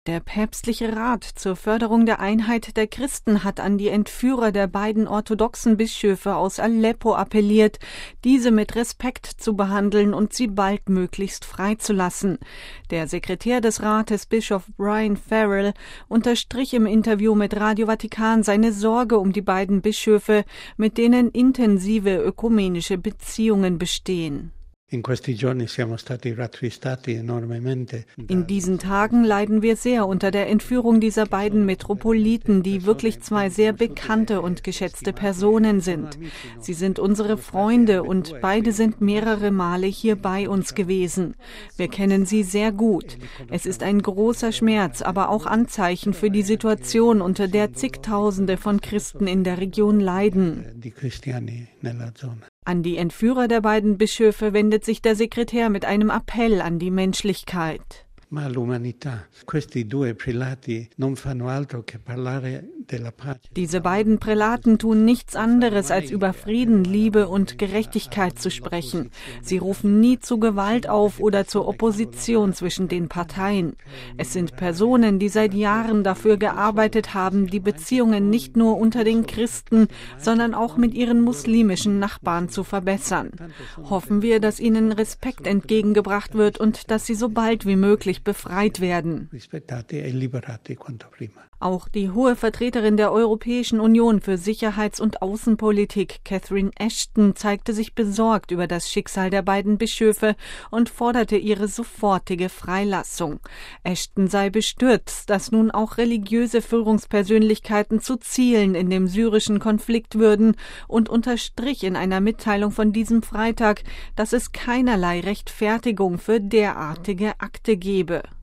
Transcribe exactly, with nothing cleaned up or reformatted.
Der päpstliche Rat zur Förderung der Einheit der Christen hat an die Entführer der beiden orthodoxen Bischöfe aus Aleppo appelliert, diese mit Respekt zu behandeln und sie baldmöglichst freizulassen. Der Sekretär des Rates, Bischof Brian Farrell, unterstrich im Interview mit Radio Vatikan seine Sorge um die beiden Bischöfe, mit denen intensive ökumenische Beziehungen bestehen. In diesen Tagen leiden wir sehr unter der Entführung dieser beiden Metropoliten, die wirklich zwei sehr bekannte und geschätzte Personen sind. Sie sind unsere Freunde und beide sind mehrere Male hier bei uns gewesen. Wir kennen sie sehr gut. Es ist ein großer Schmerz, aber auch Anzeichen für die Situation, unter der zigtausende von Christen in der Region leiden. An die Entführer der beiden Bischöfe wendet sich der Sekretär mit einem Appell an die Menschlichkeit. Diese beiden Prälaten tun nichts anderes, als über Frieden, Liebe und Gerechtigkeit zu sprechen. Sie rufen nie zu Gewalt auf oder zur Opposition zwischen den Parteien. Es sind Personen, die seit Jahren dafür gearbeitet haben, die Beziehungen nicht nur unter den Christen, sondern auch mit ihren muslimischen Nachbarn zu verbessern. Hoffen wir, dass ihnen Respekt entgegengebracht wird und dass sie so bald wie möglich befreit werden. Auch die hohe Vertreterin der Europäischen Union für Sicherheits- und Außenpolitik, Catherine Ashton, zeigte sich besorgt über das Schicksal der beiden Bischöfe und forderte ihre sofortige Freilassung. Ashton sei bestürzt, dass nun auch religiöse Führungspersönlichkeiten zu Zielen in dem syrischen Konflikt würden und unterstrich in einer Mitteilung von diesem Freitag, dass es keinerlei Rechtfertigung für derartige Akte gebe.